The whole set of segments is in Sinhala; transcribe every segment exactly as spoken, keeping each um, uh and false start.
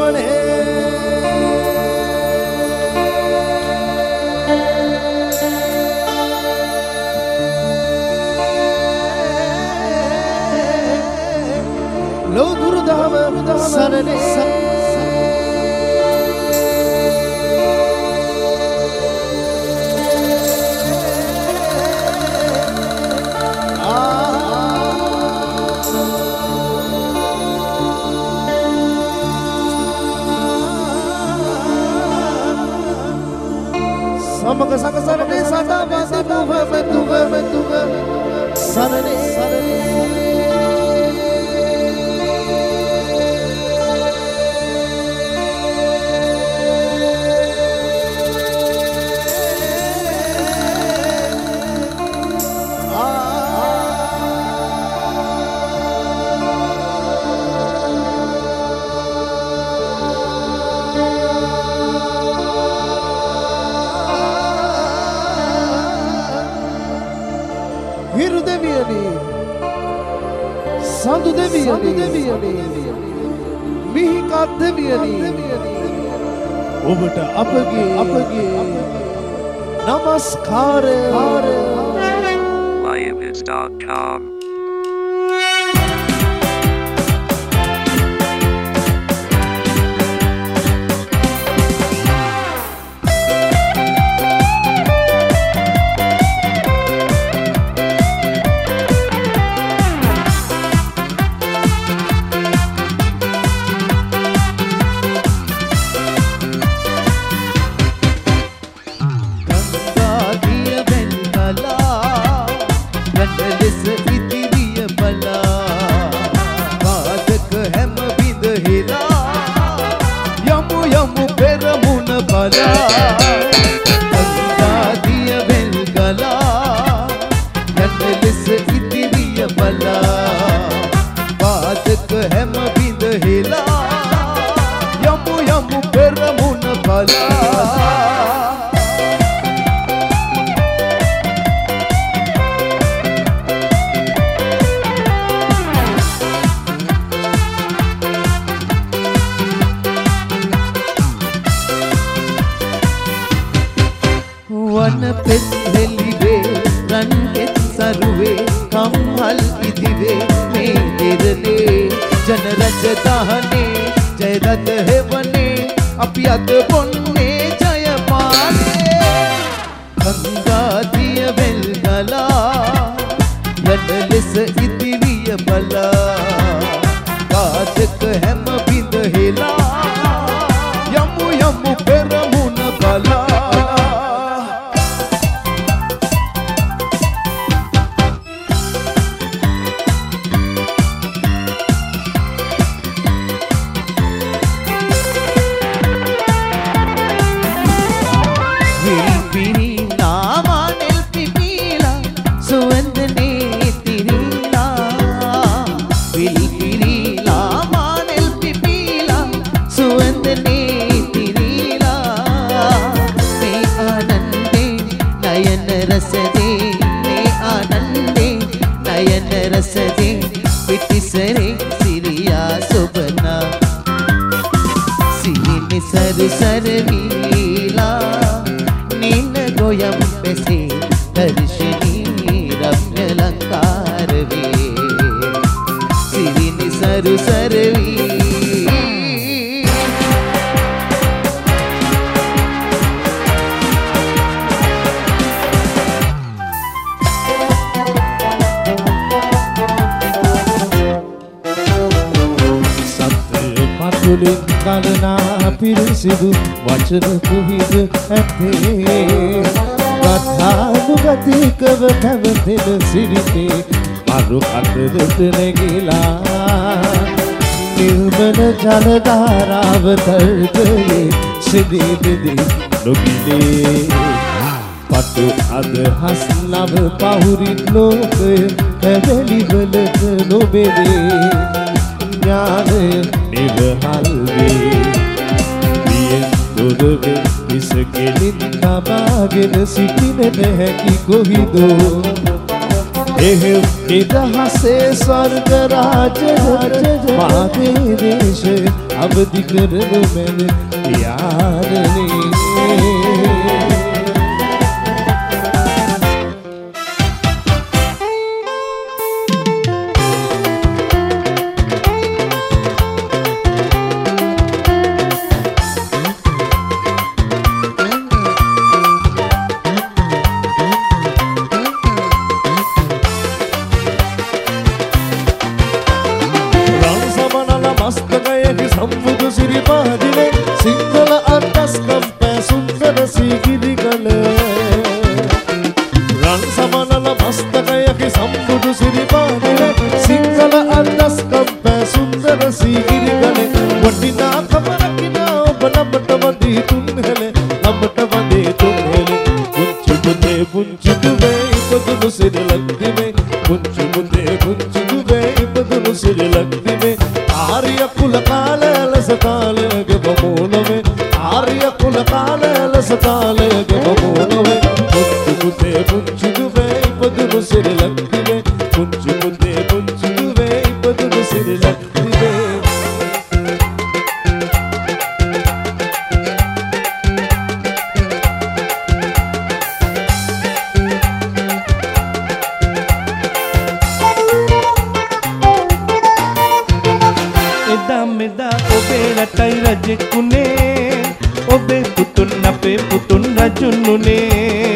Samaka saka sarane sada vasi tuva tuva tuva sarane sarane Sandu Deviyani Mihika Deviyani Obata apage apage Namaskar lion hits dot com Sidu wachana kuhid athe kathanugatikava kavathena sirite maru kathadata negila nirmala jaladharav targaye sidi bidi nogile patu adhas lav pahurin lokaya haveli walata nobele jnana nirhalve Dove visagelin nabagen sitine nehaki kohido එහෙම් නිදහසේ ස්වර්ග රාජ මාගේ දේශ අවදි කරනු මැන යාරනේ සම්බුදු සිරිපාදිනේ සිංහල අටස්කම් පෑ සුන්දර සීගිරි ගල රන් සමනල මස්තකයක සම්බුදු සිරිපාදිනේ සිංහල අටස්කම් පෑ සුන්දර සීගිරි ගල වටිනා කමරකිනා ඔබ නමට වදී තුන්හෙල නමට වදී තුන්හෙල පුංචි පුතේ පුංචි දුවේ ඉපදුණු සිරිලක් දිවේ පුංචි පුතේ පුංචි දුවේ ඉපදුණු සිරිලක් දිවේ ආර්ය කුල කාලලස කාලයක බමුණවේ ආර්ය කුල කාලලස කාලයක බමුණවේ පුංචි පුතේ පුංචි දුවේ ඉපදුණු සිරිලක් දිවේ පුංචි පුතේ පුංචි දුවේ ඉපදුණු සිරිලක් දිවේ මෙදා ඔබේ රටයි රජෙකුනේ ඔබේ පුතුන් අපේ පුතුන් රජුනුනේ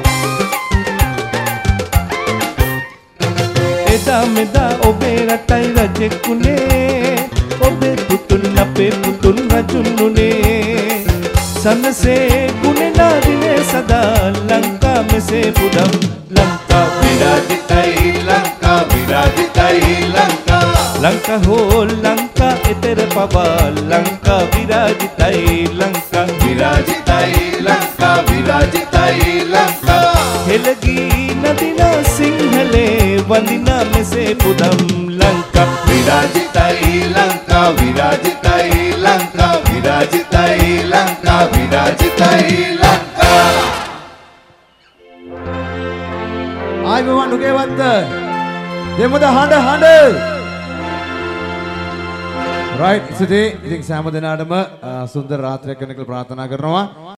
එදා මෙදා ඔබේ රටයි රජෙකුනේ ඔබේ පුතුන් අපේ පුතුන් රජුනුනේ සනසේ ගුණේ නාදිනේ සදා ලංකා මෙසේ පුදම් ලංකා විරාජිතයි ලංකා විරාජිතයි ලංකා ලංකා හෝ ලංකා එතර පවා ලංකා විරාජිතයි ලංකා විරාජිතයි ලංකා විරාජිතයි ලංකා හෙළගී නදිනා සිංහලේ වඳිනා මෙසේ පුදම් ලංකා විරාජිතයි ලංකා විරාජිතයි ලංකා විරාජිතයි ලංකා විරාජිතයි ලංකා ආයිබෝවන් නුගේවත්ත දෙමුද හඬ හඬ right ඉතින් සෑම දිනාටම සුන්දර රාත්‍රියක් වෙන්න කියලා ප්‍රාර්ථනා කරනවා